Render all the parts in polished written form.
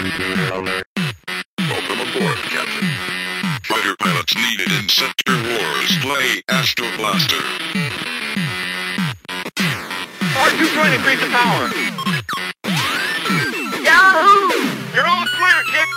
Welcome aboard, Captain. Fighter pilots needed in Sector Wars. Play Astro Blaster. R2 trying to increase the power. Yahoo! You're all clear, kid.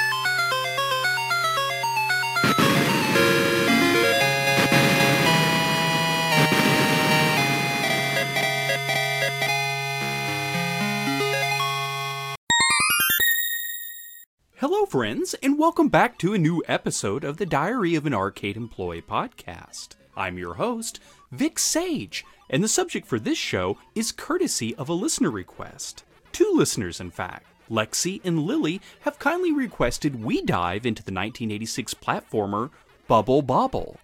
Hello, friends, and welcome back to a new episode of the Diary of an Arcade Employee podcast. I'm your host, Vic Sage, and the subject for this show is courtesy of a listener request. Two listeners, in fact. Lexi and Lily have kindly requested we dive into the 1986 platformer Bubble Bobble.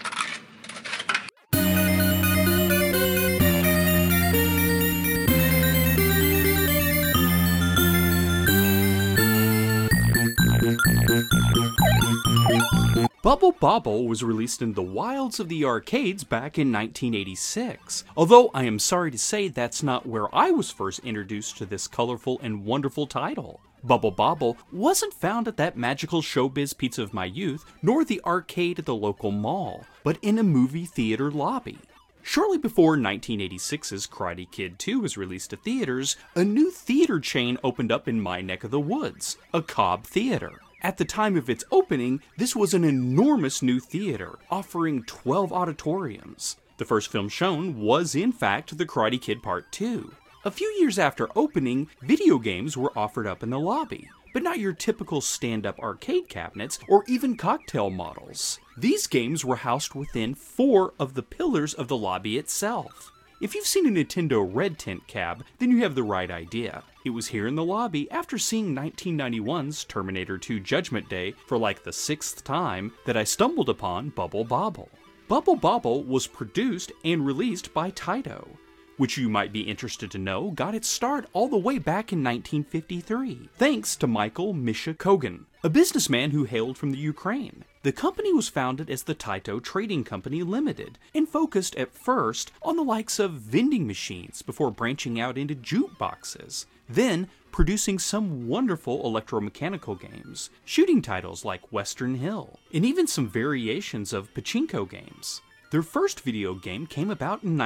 Bubble Bobble was released in the wilds of the arcades back in 1986, although I am sorry to say that's not where I was first introduced to this colorful and wonderful title. Bubble Bobble wasn't found at that magical showbiz pizza of my youth, nor the arcade at the local mall, but in a movie theater lobby. Shortly before 1986's Karate Kid 2 was released to theaters, a new theater chain opened up in my neck of the woods, a Cobb Theater. At the time of its opening, this was an enormous new theater, offering 12 auditoriums. The first film shown was, in fact, The Karate Kid Part 2. A few years after opening, video games were offered up in the lobby, but not your typical stand-up arcade cabinets or even cocktail models. These games were housed within 4 of the pillars of the lobby itself. If you've seen a Nintendo Red Tent cab, then you have the right idea. It was here in the lobby after seeing 1991's Terminator 2 Judgment Day for like the 6th time that I stumbled upon Bubble Bobble. Bubble Bobble was produced and released by Taito, which you might be interested to know got its start all the way back in 1953, thanks to Michael Misha Kogan, a businessman who hailed from the Ukraine. The company was founded as the Taito Trading Company Limited and focused at first on the likes of vending machines before branching out into jukeboxes, then producing some wonderful electromechanical games, shooting titles like Western Hill, and even some variations of pachinko games. Their first video game came about in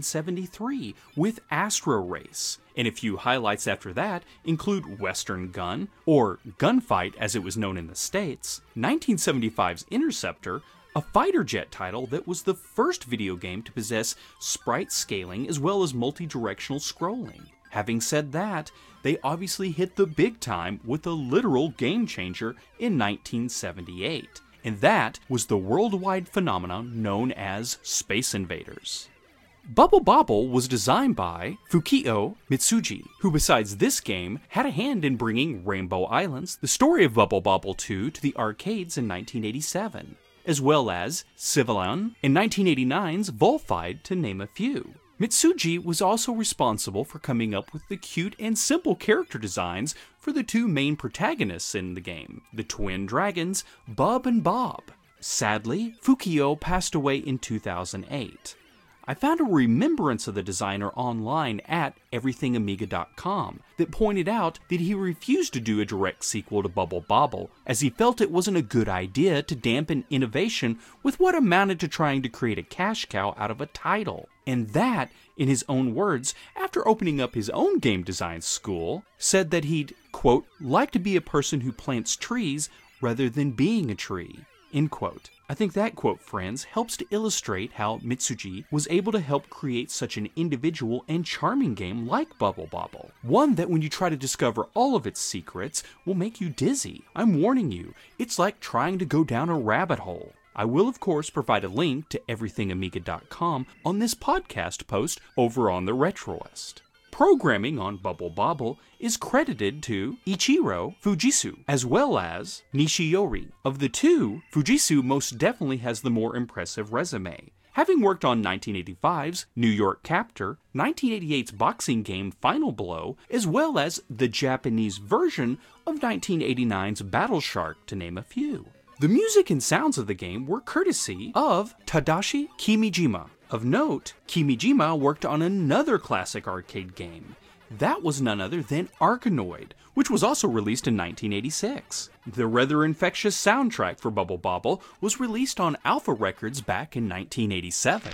1973 with Astro Race, and a few highlights after that include Western Gun, or Gunfight as it was known in the States, 1975's Interceptor, a fighter jet title that was the first video game to possess sprite scaling as well as multi-directional scrolling. Having said that, they obviously hit the big time with a literal game changer in 1978. And that was the worldwide phenomenon known as Space Invaders. Bubble Bobble was designed by Fukio Mitsuji, who besides this game had a hand in bringing Rainbow Islands, the story of Bubble Bobble 2, to the arcades in 1987, as well as Civilian and 1989's Volfied, to name a few. Mitsuji was also responsible for coming up with the cute and simple character designs for the two main protagonists in the game, the twin dragons, Bub and Bob. Sadly, Fukio passed away in 2008. I found a remembrance of the designer online at everythingamiga.com that pointed out that he refused to do a direct sequel to Bubble Bobble, as he felt it wasn't a good idea to dampen innovation with what amounted to trying to create a cash cow out of a title. And that, in his own words, after opening up his own game design school, said that he'd, quote, like to be a person who plants trees rather than being a tree, end quote. I think that quote, friends, helps to illustrate how Mitsuji was able to help create such an individual and charming game like Bubble Bobble. One that when you try to discover all of its secrets will make you dizzy. I'm warning you, it's like trying to go down a rabbit hole. I will, of course, provide a link to everythingamiga.com on this podcast post over on the RetroList. Programming on Bubble Bobble is credited to Ichiro Fujitsu, as well as Nishiyori. Of the two, Fujitsu most definitely has the more impressive resume, having worked on 1985's New York Captor, 1988's boxing game Final Blow, as well as the Japanese version of 1989's Battle Shark, to name a few. The music and sounds of the game were courtesy of Tadashi Kimijima. Of note, Kimijima worked on another classic arcade game, That was none other than Arkanoid, which was also released in 1986. The rather infectious soundtrack for Bubble Bobble was released on Alpha Records back in 1987.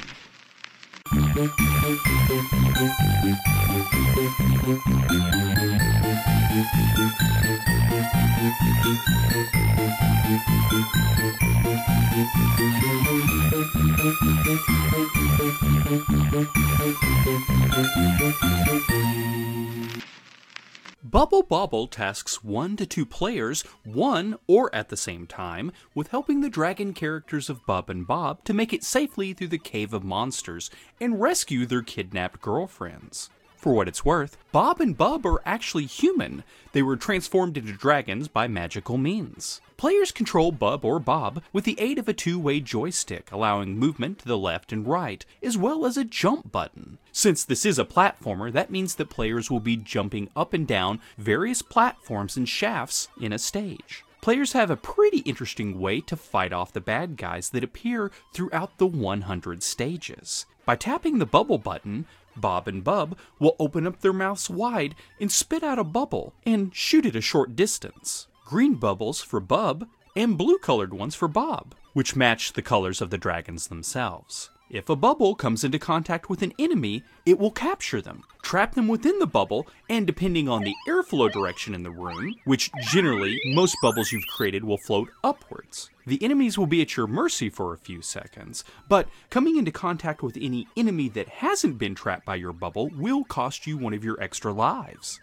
Bubble Bobble tasks 1 to 2 players, one or at the same time, with helping the dragon characters of Bub and Bob to make it safely through the Cave of Monsters and rescue their kidnapped girlfriends. For what it's worth, Bob and Bub are actually human. They were transformed into dragons by magical means. Players control Bub or Bob with the aid of a 2-way joystick, allowing movement to the left and right, as well as a jump button. Since this is a platformer, that means that players will be jumping up and down various platforms and shafts in a stage. Players have a pretty interesting way to fight off the bad guys that appear throughout the 100 stages. By tapping the bubble button, Bob and Bub will open up their mouths wide and spit out a bubble and shoot it a short distance. Green bubbles for Bub and blue-colored ones for Bob, which match the colors of the dragons themselves. If a bubble comes into contact with an enemy, it will capture them, trap them within the bubble, and depending on the airflow direction in the room, which generally most bubbles you've created will float upwards, the enemies will be at your mercy for a few seconds, but coming into contact with any enemy that hasn't been trapped by your bubble will cost you one of your extra lives.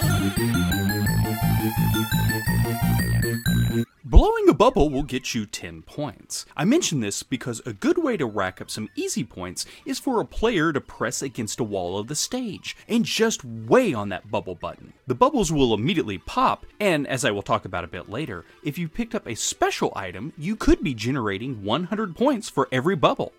Blowing a bubble will get you 10 points. I mention this because a good way to rack up some easy points is for a player to press against a wall of the stage and just weigh on that bubble button. The bubbles will immediately pop, and as I will talk about a bit later, if you picked up a special item, you could be generating 100 points for every bubble.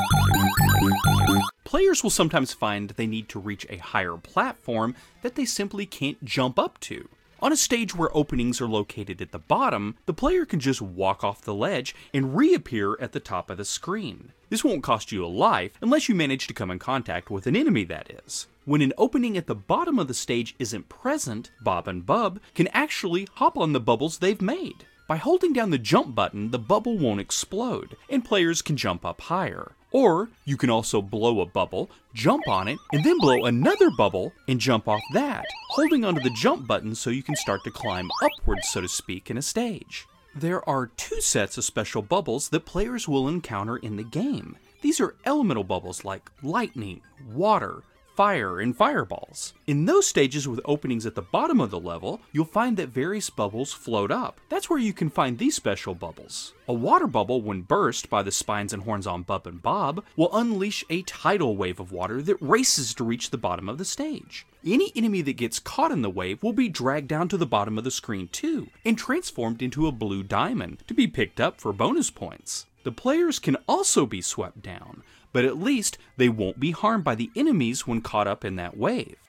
Players will sometimes find they need to reach a higher platform that they simply can't jump up to. On a stage where openings are located at the bottom, the player can just walk off the ledge and reappear at the top of the screen. This won't cost you a life unless you manage to come in contact with an enemy, that is. When an opening at the bottom of the stage isn't present, Bob and Bub can actually hop on the bubbles they've made. By holding down the jump button, the bubble won't explode, and players can jump up higher. Or, you can also blow a bubble, jump on it, and then blow another bubble and jump off that, holding onto the jump button so you can start to climb upwards, so to speak, in a stage. There are 2 sets of special bubbles that players will encounter in the game. These are elemental bubbles like lightning, water, fire, and fireballs. In those stages with openings at the bottom of the level, you'll find that various bubbles float up. That's where you can find these special bubbles. A water bubble, when burst by the spines and horns on Bub and Bob, will unleash a tidal wave of water that races to reach the bottom of the stage. Any enemy that gets caught in the wave will be dragged down to the bottom of the screen too, and transformed into a blue diamond to be picked up for bonus points. The players can also be swept down, but at least they won't be harmed by the enemies when caught up in that wave.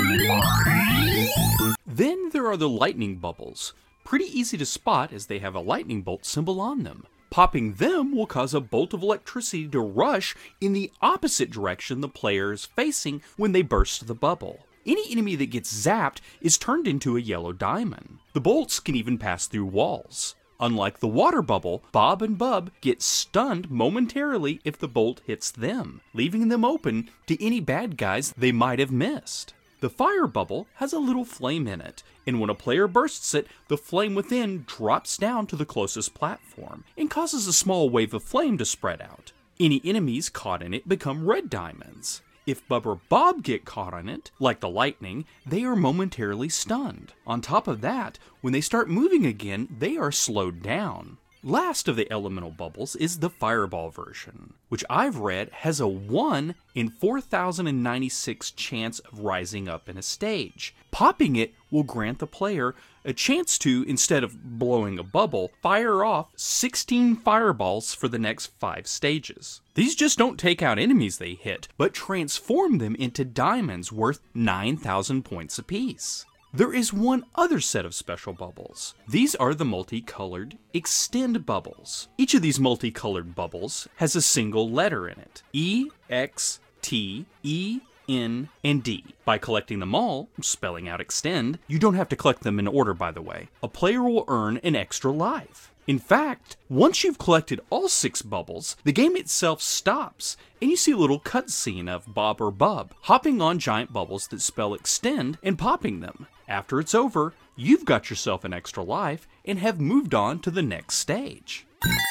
Then there are the lightning bubbles. Pretty easy to spot as they have a lightning bolt symbol on them. Popping them will cause a bolt of electricity to rush in the opposite direction the player is facing when they burst the bubble. Any enemy that gets zapped is turned into a yellow diamond. The bolts can even pass through walls. Unlike the water bubble, Bob and Bub get stunned momentarily if the bolt hits them, leaving them open to any bad guys they might have missed. The fire bubble has a little flame in it, and when a player bursts it, the flame within drops down to the closest platform and causes a small wave of flame to spread out. Any enemies caught in it become red diamonds. If Bub or Bob get caught on it, like the lightning, they are momentarily stunned. On top of that, when they start moving again, they are slowed down. Last of the elemental bubbles is the fireball version, which I've read has a 1 in 4,096 chance of rising up in a stage. Popping it will grant the player a chance to, instead of blowing a bubble, fire off 16 fireballs for the next 5 stages. These just don't take out enemies they hit, but transform them into diamonds worth 9,000 points apiece. There is one other set of special bubbles. These are the multicolored extend bubbles. Each of these multicolored bubbles has a single letter in it. E, X, T, E, N, and D. By collecting them all, spelling out extend, you don't have to collect them in order by the way, a player will earn an extra life. In fact, once you've collected all 6 bubbles, the game itself stops, and you see a little cutscene of Bob or Bub hopping on giant bubbles that spell extend and popping them. After it's over, you've got yourself an extra life and have moved on to the next stage.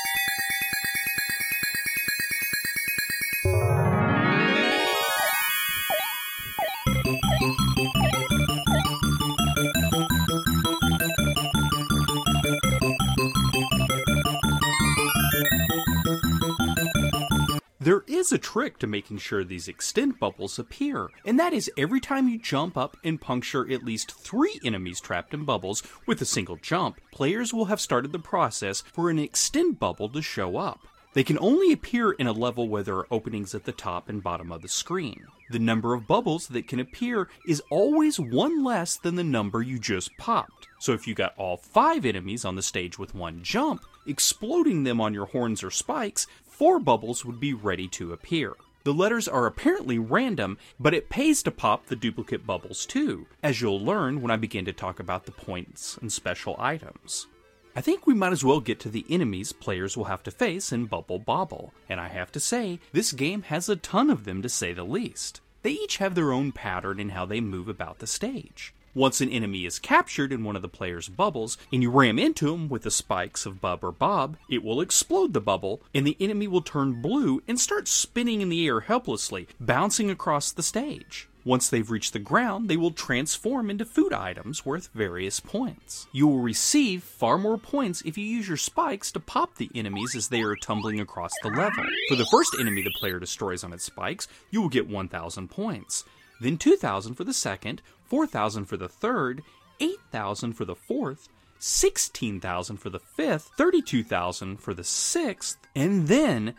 There is a trick to making sure these extend bubbles appear, and that is every time you jump up and puncture at least 3 enemies trapped in bubbles with a single jump, players will have started the process for an extend bubble to show up. They can only appear in a level where there are openings at the top and bottom of the screen. The number of bubbles that can appear is always 1 less than the number you just popped. So if you got all 5 enemies on the stage with 1 jump, exploding them on your horns or spikes, 4 bubbles would be ready to appear. The letters are apparently random, but it pays to pop the duplicate bubbles too, as you'll learn when I begin to talk about the points and special items. I think we might as well get to the enemies players will have to face in Bubble Bobble, and I have to say, this game has a ton of them to say the least. They each have their own pattern in how they move about the stage. Once an enemy is captured in one of the player's bubbles, and you ram into him with the spikes of Bub or Bob, it will explode the bubble, and the enemy will turn blue and start spinning in the air helplessly, bouncing across the stage. Once they've reached the ground, they will transform into food items worth various points. You will receive far more points if you use your spikes to pop the enemies as they are tumbling across the level. For the first enemy the player destroys on its spikes, you will get 1,000 points. Then 2,000 for the second, 4,000 for the third, 8,000 for the fourth, 16,000 for the fifth, 32,000 for the sixth, and then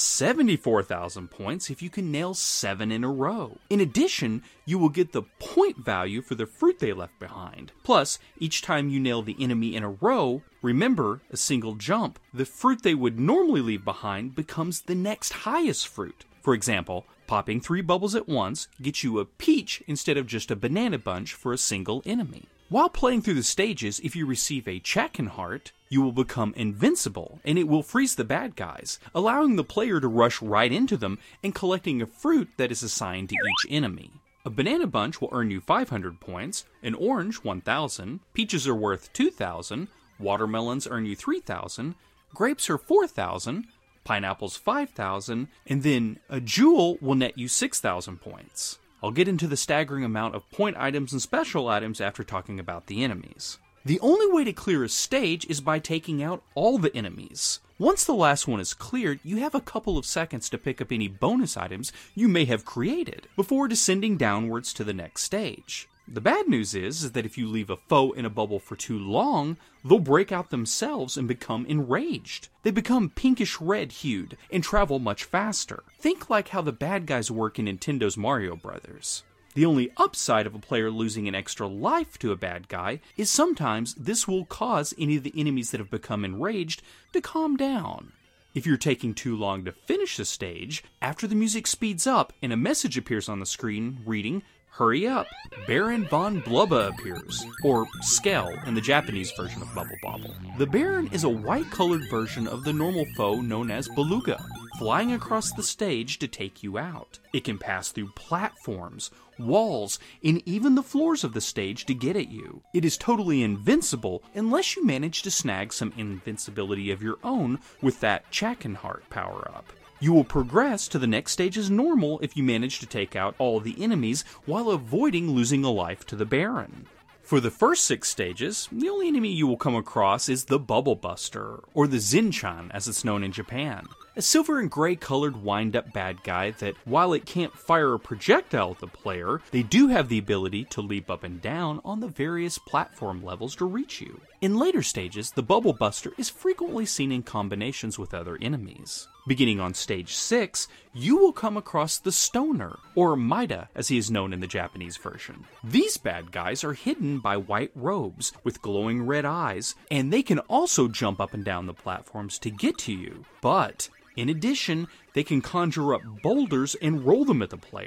74,000 points if you can nail 7 in a row. In addition, you will get the point value for the fruit they left behind. Plus, each time you nail the enemy in a row, remember, a single jump, the fruit they would normally leave behind becomes the next highest fruit. For example, popping 3 bubbles at once gets you a peach instead of just a banana bunch for a single enemy. While playing through the stages, if you receive a Chacken Heart, you will become invincible, and it will freeze the bad guys, allowing the player to rush right into them and collecting a fruit that is assigned to each enemy. A banana bunch will earn you 500 points, an orange 1,000, peaches are worth 2,000, watermelons earn you 3,000, grapes are 4,000, pineapples 5,000, and then a jewel will net you 6,000 points. I'll get into the staggering amount of point items and special items after talking about the enemies. The only way to clear a stage is by taking out all the enemies. Once the last one is cleared, you have a couple of seconds to pick up any bonus items you may have created before descending downwards to the next stage. The bad news is that if you leave a foe in a bubble for too long, they'll break out themselves and become enraged. They become pinkish red hued and travel much faster. Think like how the bad guys work in Nintendo's Mario Brothers. The only upside of a player losing an extra life to a bad guy is sometimes this will cause any of the enemies that have become enraged to calm down. If you're taking too long to finish a stage, after the music speeds up and a message appears on the screen reading, "Hurry up, Baron von Blubba appears," or Skell in the Japanese version of Bubble Bobble. The Baron is a white-colored version of the normal foe known as Beluga, flying across the stage to take you out. It can pass through platforms, walls, and even the floors of the stage to get at you. It is totally invincible unless you manage to snag some invincibility of your own with that Chacken Heart power-up. You will progress to the next stage as normal if you manage to take out all the enemies while avoiding losing a life to the Baron. For the first 6 stages, the only enemy you will come across is the Bubble Buster, or the Zinchan as it's known in Japan. A silver and gray colored wind-up bad guy that, while it can't fire a projectile at the player, they do have the ability to leap up and down on the various platform levels to reach you. In later stages, the Bubble Buster is frequently seen in combinations with other enemies. Beginning on stage 6, you will come across the Stoner, or Maida as he is known in the Japanese version. These bad guys are hidden by white robes with glowing red eyes, and they can also jump up and down the platforms to get to you. But in addition, they can conjure up boulders and roll them at the player.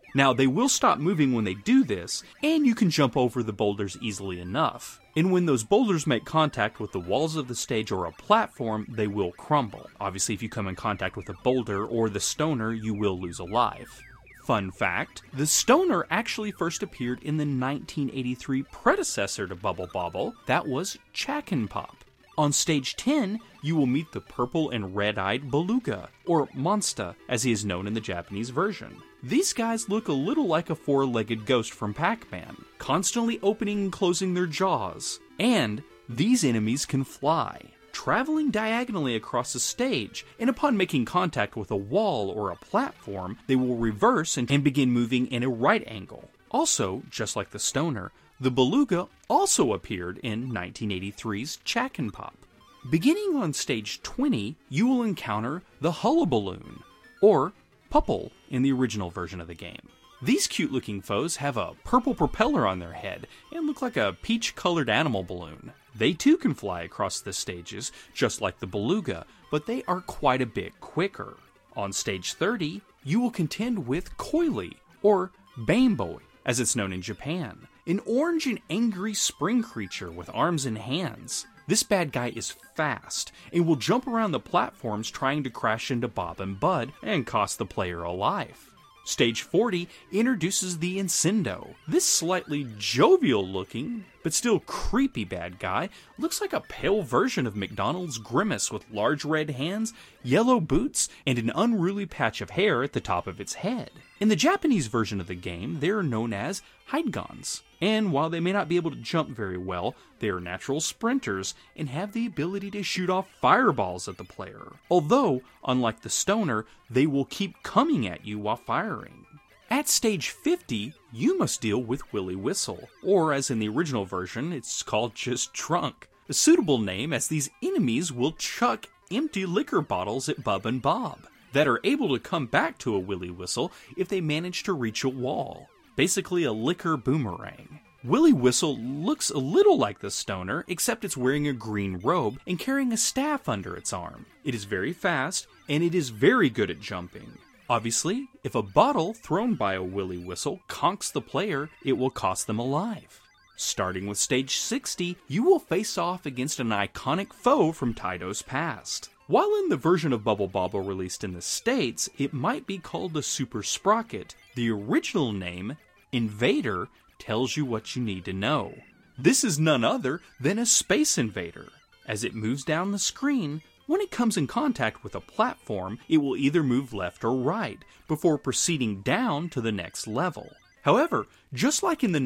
Now, they will stop moving when they do this, and you can jump over the boulders easily enough. And when those boulders make contact with the walls of the stage or a platform, they will crumble. Obviously, if you come in contact with a boulder or the stoner, you will lose a life. Fun fact, the stoner actually first appeared in the 1983 predecessor to Bubble Bobble. That was Chakin Pop. On stage 10, you will meet the purple and red-eyed Beluga, or Monsta, as he is known in the Japanese version. These guys look a little like a four-legged ghost from Pac-Man, constantly opening and closing their jaws. And these enemies can fly, traveling diagonally across the stage, and upon making contact with a wall or a platform, they will reverse and begin moving in a right angle. Also, just like the stoner, the Beluga also appeared in 1983's Chakin Pop. Beginning on stage 20, you will encounter the Hullaballoon, or Pupple in the original version of the game. These cute-looking foes have a purple propeller on their head and look like a peach-colored animal balloon. They too can fly across the stages, just like the Beluga, but they are quite a bit quicker. On stage 30, you will contend with Coily, or Bameboy, as it's known in Japan. An orange and angry spring creature with arms and hands. This bad guy is fast and will jump around the platforms trying to crash into Bob and Bud and cost the player a life. Stage 40 introduces the Incendio. This slightly jovial looking, but still creepy bad guy looks like a pale version of McDonald's Grimace with large red hands, yellow boots, and an unruly patch of hair at the top of its head. In the Japanese version of the game, they are known as Hydgons, and while they may not be able to jump very well, they are natural sprinters and have the ability to shoot off fireballs at the player. Although, unlike the stoner, they will keep coming at you while firing. At stage 50, you must deal with Willy Whistle, or as in the original version, it's called just Drunk. A suitable name, as these enemies will chuck empty liquor bottles at Bub and Bob that are able to come back to a Willy Whistle if they manage to reach a wall. Basically a liquor boomerang. Willy Whistle looks a little like the stoner, except it's wearing a green robe and carrying a staff under its arm. It is very fast, and it is very good at jumping. Obviously, if a bottle thrown by a Willy Whistle conks the player, it will cost them a life. Starting with stage 60, you will face off against an iconic foe from Taito's past. While in the version of Bubble Bobble released in the States, it might be called the Super Sprocket, the original name, Invader, tells you what you need to know. This is none other than a Space Invader. As it moves down the screen, when it comes in contact with a platform, it will either move left or right, before proceeding down to the next level. However, just like in the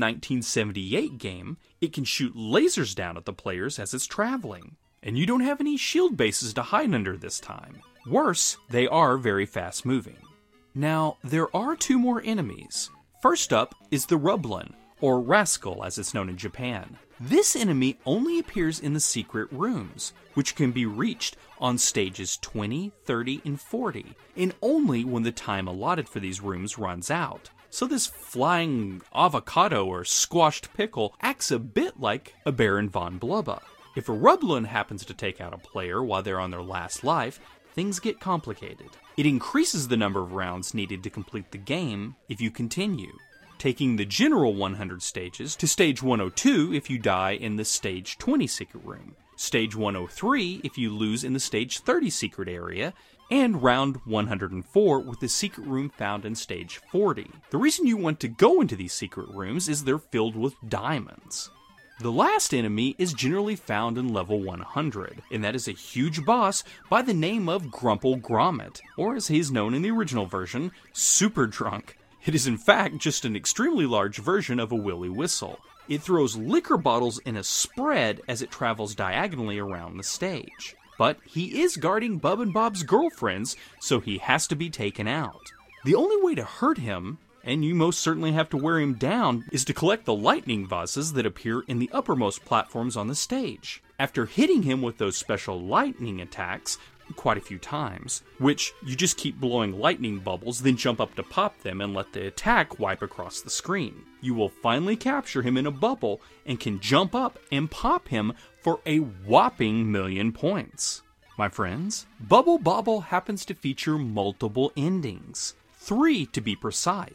1978 game, it can shoot lasers down at the players as it's traveling. And you don't have any shield bases to hide under this time. Worse, they are very fast moving. Now, there are two more enemies. First up is the Rublin, or Rascal as it's known in Japan. This enemy only appears in the secret rooms, which can be reached on stages 20, 30, and 40, and only when the time allotted for these rooms runs out. So this flying avocado or squashed pickle acts a bit like a Baron von Blubba. If a Rublin happens to take out a player while they're on their last life, things get complicated. It increases the number of rounds needed to complete the game if you continue, taking the general 100 stages to stage 102 if you die in the stage 20 secret room, stage 103 if you lose in the stage 30 secret area, and round 104 with the secret room found in stage 40. The reason you want to go into these secret rooms is they're filled with diamonds. The last enemy is generally found in level 100, and that is a huge boss by the name of Grumple Grommet, or as he is known in the original version, Super Drunk. It is in fact just an extremely large version of a Willy Whistle. It throws liquor bottles in a spread as it travels diagonally around the stage. But he is guarding Bub and Bob's girlfriends, so he has to be taken out. The only way to hurt him, and you most certainly have to wear him down, is to collect the lightning vases that appear in the uppermost platforms on the stage. After hitting him with those special lightning attacks quite a few times, which you just keep blowing lightning bubbles, then jump up to pop them and let the attack wipe across the screen. You will finally capture him in a bubble and can jump up and pop him for a whopping 1,000,000 points. My friends, Bubble Bobble happens to feature multiple endings. 3 to be precise.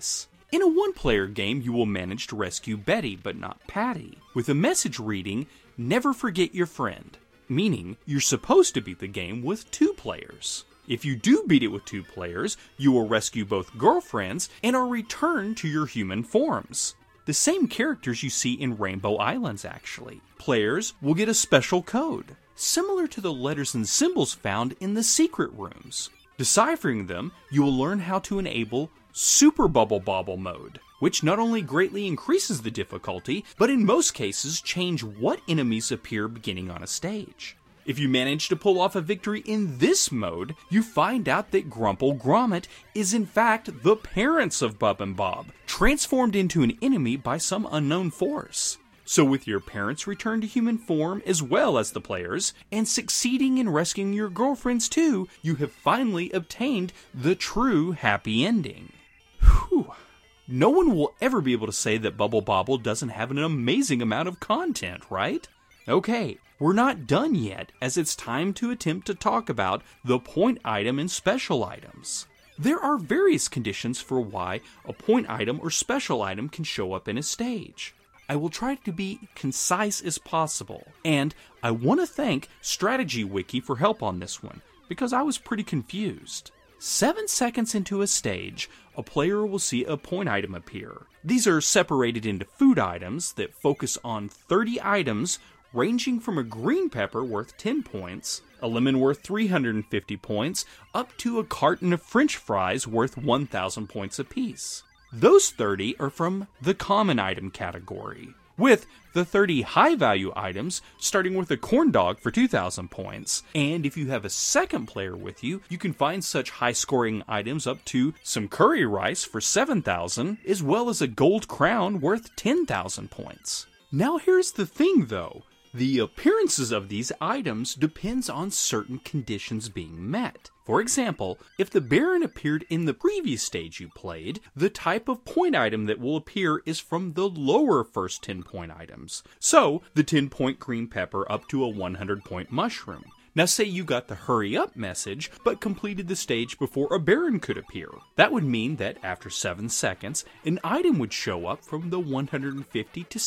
In a one-player game, you will manage to rescue Betty, but not Patty, with a message reading, "Never forget your friend," meaning you're supposed to beat the game with 2 players. If you do beat it with 2 players, you will rescue both girlfriends and are returned to your human forms. The same characters you see in Rainbow Islands, actually. Players will get a special code, similar to the letters and symbols found in the secret rooms. Deciphering them, you will learn how to enable Super Bubble Bobble mode, which not only greatly increases the difficulty, but in most cases change what enemies appear beginning on a stage. If you manage to pull off a victory in this mode, you find out that Grumple Grommet is in fact the parents of Bub and Bob, transformed into an enemy by some unknown force. So with your parents returned to human form as well as the players, and succeeding in rescuing your girlfriends too, you have finally obtained the true happy ending. Whew. No one will ever be able to say that Bubble Bobble doesn't have an amazing amount of content, right? Okay, we're not done yet, as it's time to attempt to talk about the point item and special items. There are various conditions for why a point item or special item can show up in a stage. I will try to be concise as possible, and I want to thank Strategy Wiki for help on this one, because I was pretty confused. 7 seconds into a stage, a player will see a point item appear. These are separated into food items that focus on 30 items ranging from a green pepper worth 10 points, a lemon worth 350 points, up to a carton of French fries worth 1,000 points apiece. Those 30 are from the common item category, with the 30 high-value items starting with a corn dog for 2,000 points. And if you have a second player with you, you can find such high-scoring items up to some curry rice for 7,000, as well as a gold crown worth 10,000 points. Now here's the thing though. The appearances of these items depends on certain conditions being met. For example, if the Baron appeared in the previous stage you played, the type of point item that will appear is from the lower first 10 point items. So, the 10 point green pepper up to a 100 point mushroom. Now say you got the hurry up message, but completed the stage before a Baron could appear. That would mean that after 7 seconds, an item would show up from the 150 to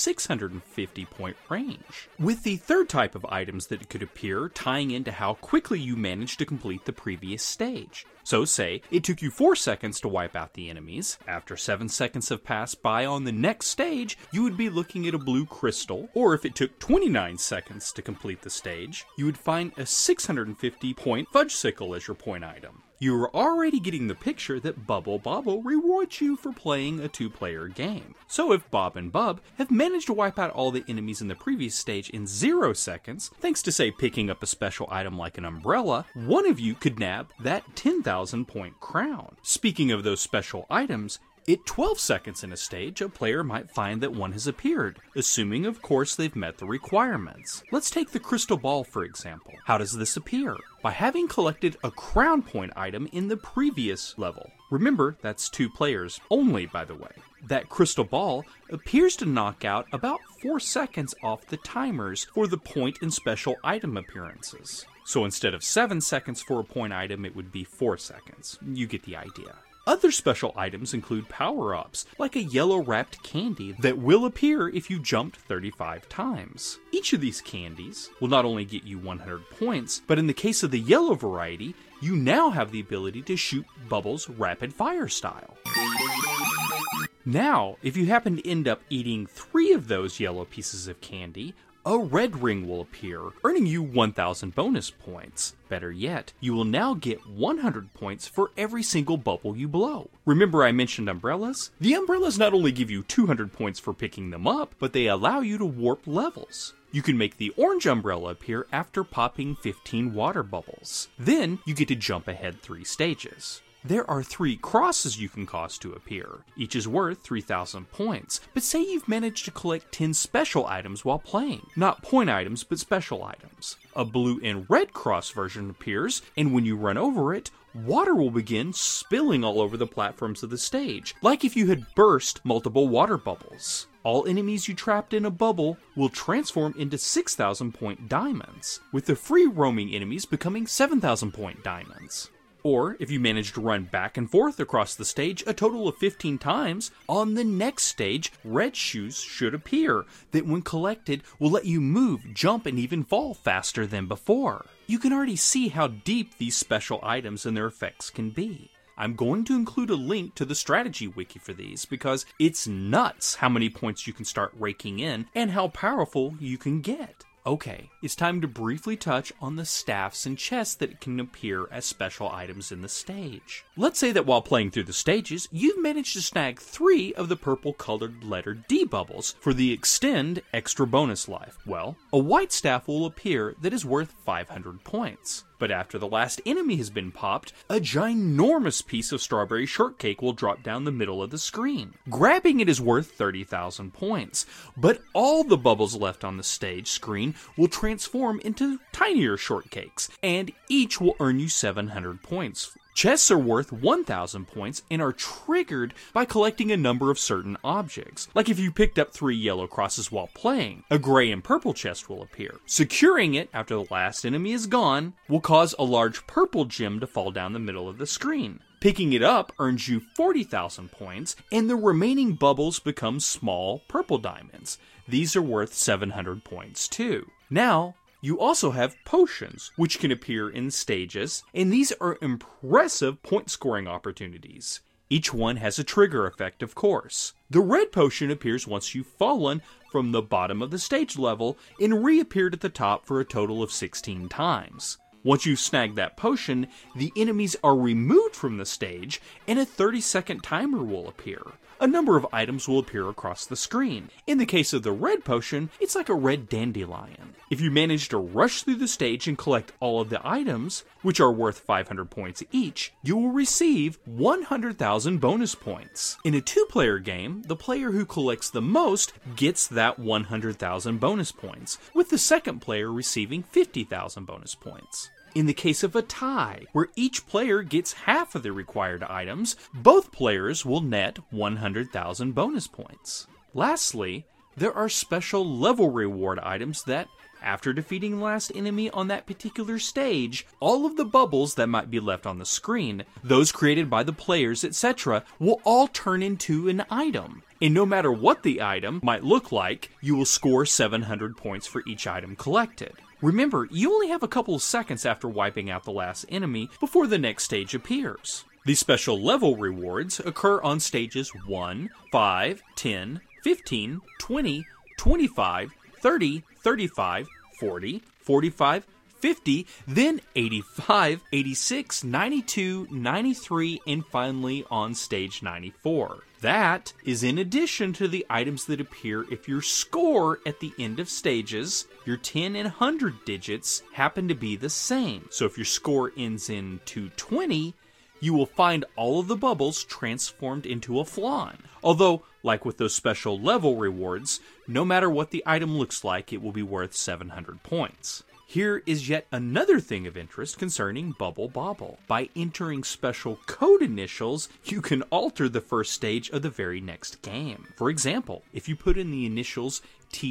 650 point range. With the third type of items that could appear tying into how quickly you managed to complete the previous stage. So say it took you 4 seconds to wipe out the enemies. After 7 seconds have passed by on the next stage, you would be looking at a blue crystal, or if it took 29 seconds to complete the stage, you would find a 650 point fudgesicle as your point item. You are already getting the picture that Bubble Bobble rewards you for playing a 2-player game. So if Bob and Bub have managed to wipe out all the enemies in the previous stage in 0 seconds, thanks to say picking up a special item like an umbrella, one of you could nab that 10,000 point crown. Speaking of those special items, at 12 seconds in a stage, a player might find that one has appeared, assuming of course they've met the requirements. Let's take the crystal ball for example. How does this appear? By having collected a crown point item in the previous level. Remember, that's 2 players only, by the way. That crystal ball appears to knock out about 4 seconds off the timers for the point and special item appearances. So instead of 7 seconds for a point item, it would be 4 seconds. You get the idea. Other special items include power-ups, like a yellow wrapped candy that will appear if you jumped 35 times. Each of these candies will not only get you 100 points, but in the case of the yellow variety, you now have the ability to shoot bubbles rapid fire style. Now, if you happen to end up eating 3 of those yellow pieces of candy, a red ring will appear, earning you 1,000 bonus points. Better yet, you will now get 100 points for every single bubble you blow. Remember I mentioned umbrellas? The umbrellas not only give you 200 points for picking them up, but they allow you to warp levels. You can make the orange umbrella appear after popping 15 water bubbles. Then, you get to jump ahead 3 stages. There are 3 crosses you can cause to appear. Each is worth 3,000 points, but say you've managed to collect 10 special items while playing. Not point items, but special items. A blue and red cross version appears, and when you run over it, water will begin spilling all over the platforms of the stage, like if you had burst multiple water bubbles. All enemies you trapped in a bubble will transform into 6,000 point diamonds, with the free roaming enemies becoming 7,000 point diamonds. Or, if you manage to run back and forth across the stage a total of 15 times, on the next stage, red shoes should appear that when collected will let you move, jump, and even fall faster than before. You can already see how deep these special items and their effects can be. I'm going to include a link to the strategy wiki for these because it's nuts how many points you can start raking in and how powerful you can get. Okay, it's time to briefly touch on the staffs and chests that can appear as special items in the stage. Let's say that while playing through the stages, you've managed to snag 3 of the purple colored letter D bubbles for the Extend extra bonus life. Well, a white staff will appear that is worth 500 points. But after the last enemy has been popped, a ginormous piece of strawberry shortcake will drop down the middle of the screen. Grabbing it is worth 30,000 points, but all the bubbles left on the stage screen will transform into tinier shortcakes, and each will earn you 700 points. Chests are worth 1,000 points and are triggered by collecting a number of certain objects. Like if you picked up 3 yellow crosses while playing, a gray and purple chest will appear. Securing it after the last enemy is gone will cause a large purple gem to fall down the middle of the screen. Picking it up earns you 40,000 points, and the remaining bubbles become small purple diamonds. These are worth 700 points too. Now, you also have potions, which can appear in stages, and these are impressive point scoring opportunities. Each one has a trigger effect, of course. The red potion appears once you've fallen from the bottom of the stage level and reappeared at the top for a total of 16 times. Once you've snagged that potion, the enemies are removed from the stage and a 30-second timer will appear. A number of items will appear across the screen. In the case of the red potion, it's like a red dandelion. If you manage to rush through the stage and collect all of the items, which are worth 500 points each, you will receive 100,000 bonus points. In a 2-player game, the player who collects the most gets that 100,000 bonus points, with the second player receiving 50,000 bonus points. In the case of a tie, where each player gets half of the required items, both players will net 100,000 bonus points. Lastly, there are special level reward items that, after defeating the last enemy on that particular stage, all of the bubbles that might be left on the screen, those created by the players, etc., will all turn into an item. And no matter what the item might look like, you will score 700 points for each item collected. Remember, you only have a couple of seconds after wiping out the last enemy before the next stage appears. These special level rewards occur on stages 1, 5, 10, 15, 20, 25, 30, 35, 40, 45, 50, then 85, 86, 92, 93, and finally on stage 94. That is in addition to the items that appear if your score at the end of stages, your 10 and 100 digits, happen to be the same. So if your score ends in 220, you will find all of the bubbles transformed into a flan. Although, like with those special level rewards, no matter what the item looks like, it will be worth 700 points. Here is yet another thing of interest concerning Bubble Bobble. By entering special code initials, you can alter the first stage of the very next game. For example, if you put in the initials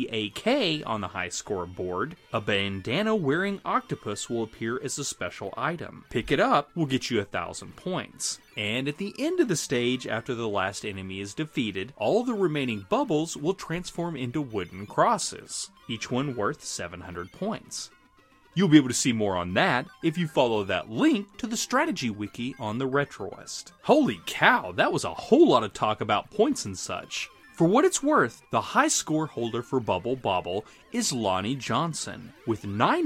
TAK on the high score board, a bandana wearing octopus will appear as a special item. Pick it up will get you 1,000 points. And at the end of the stage, after the last enemy is defeated, all the remaining bubbles will transform into wooden crosses, each one worth 700 points. You'll be able to see more on that if you follow that link to the strategy wiki on the Retroist. Holy cow, that was a whole lot of talk about points and such. For what it's worth, the high score holder for Bubble Bobble is Lonnie Johnson, with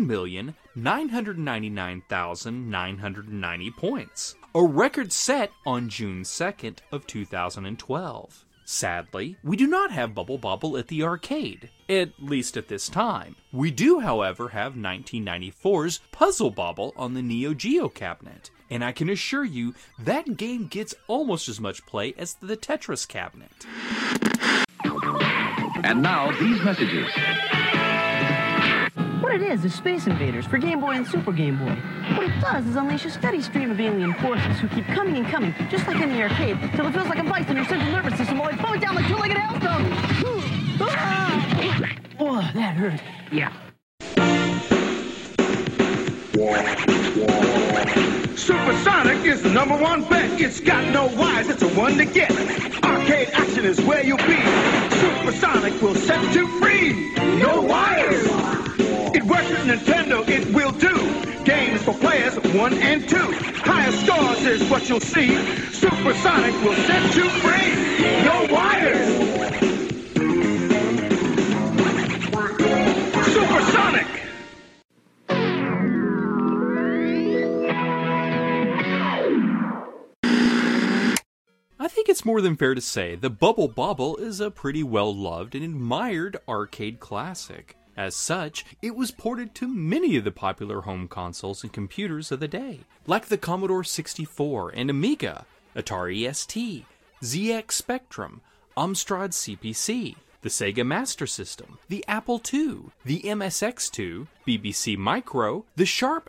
9,999,990 points, a record set on June 2nd of 2012. Sadly, we do not have Bubble Bobble at the arcade, at least at this time. We do, however, have 1994's Puzzle Bobble on the Neo Geo cabinet, and I can assure you that game gets almost as much play as the Tetris cabinet. And now, these messages. What it is Space Invaders for Game Boy and Super Game Boy. What it does is unleash a steady stream of alien forces who keep coming and coming, just like in the arcade, till it feels like a vice in your central nervous system while they throw it down like two-legged hailstones. Oh, that hurt. Yeah. Supersonic the #1 bet. It's got no wires, it's a one to get. Arcade action is where you'll be. Supersonic will set you free. No wires. It works with Nintendo, it will do. Games for players 1 and 2. Higher scores is what you'll see. Supersonic will set you free. No wires. Supersonic. I think it's more than fair to say that Bubble Bobble is a pretty well-loved and admired arcade classic. As such, it was ported to many of the popular home consoles and computers of the day, like the Commodore 64 and Amiga, Atari ST, ZX Spectrum, Amstrad CPC, the Sega Master System, the Apple II, the MSX2, BBC Micro, the Sharp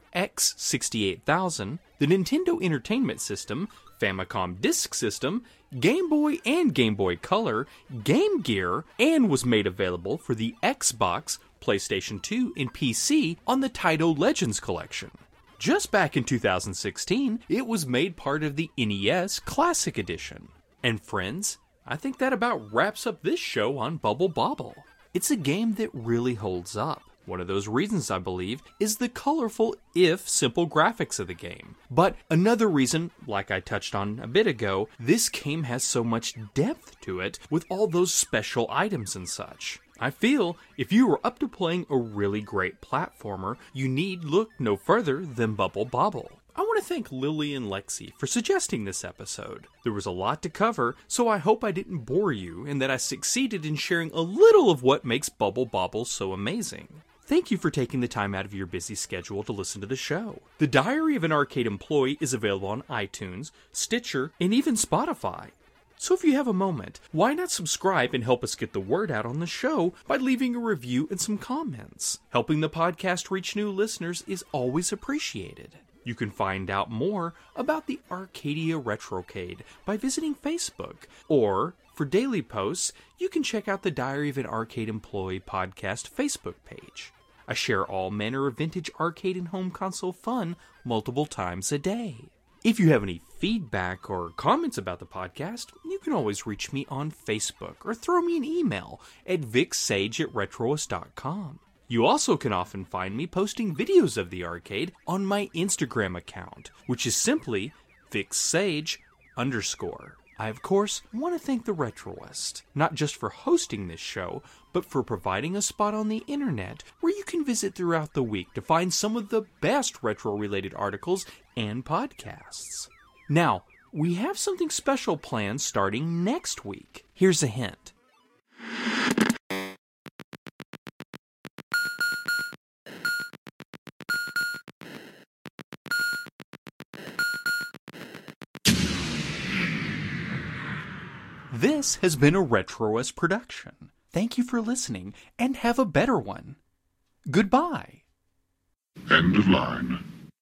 X68000, the Nintendo Entertainment System, Famicom Disk System, Game Boy and Game Boy Color, Game Gear, and was made available for the Xbox, PlayStation 2, and PC on the Taito Legends collection. Just back in 2016, it was made part of the NES Classic Edition. And friends, I think that about wraps up this show on Bubble Bobble. It's a game that really holds up. One of those reasons, I believe, is the colorful, if simple graphics of the game. But another reason, like I touched on a bit ago, this game has so much depth to it with all those special items and such. I feel if you are up to playing a really great platformer, you need look no further than Bubble Bobble. I want to thank Lily and Lexi for suggesting this episode. There was a lot to cover, so I hope I didn't bore you and that I succeeded in sharing a little of what makes Bubble Bobble so amazing. Thank you for taking the time out of your busy schedule to listen to the show. The Diary of an Arcade Employee is available on iTunes, Stitcher, and even Spotify. So if you have a moment, why not subscribe and help us get the word out on the show by leaving a review and some comments? Helping the podcast reach new listeners is always appreciated. You can find out more about the Arcadia Retrocade by visiting Facebook, or for daily posts, you can check out the Diary of an Arcade Employee podcast Facebook page. I share all manner of vintage arcade and home console fun multiple times a day. If you have any feedback or comments about the podcast, you can always reach me on Facebook or throw me an email at vicsage@retroist.com. You also can often find me posting videos of the arcade on my Instagram account, which is simply vicsage_. I, of course, want to thank the Retroist, not just for hosting this show, but for providing a spot on the internet where you can visit throughout the week to find some of the best retro-related articles and podcasts. Now, we have something special planned starting next week. Here's a hint. This has been a Retroist production. Thank you for listening, and have a better one. Goodbye. End of line.